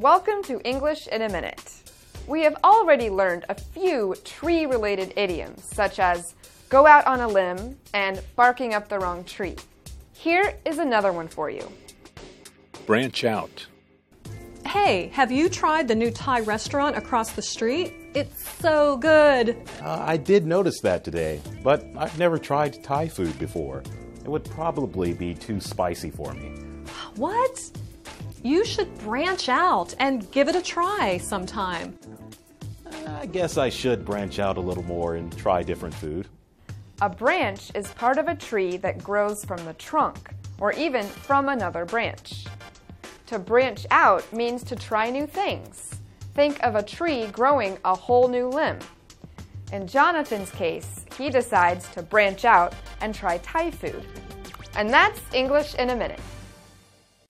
Welcome to English in a Minute. We have already learned a few tree-related idioms, such as go out on a limb and barking up the wrong tree. Here is another one for you. Branch out. Hey, have you tried the new Thai restaurant across the street? It's so good. I did notice that today, but I've never tried Thai food before. It would probably be too spicy for me. What? You should branch out and give it a try sometime. I guess I should branch out a little more and try different food. A branch is part of a tree that grows from the trunk, or even from another branch. To branch out means to try new things. Think of a tree growing a whole new limb. In Jonathan's case, he decides to branch out and try Thai food. And that's English in a Minute.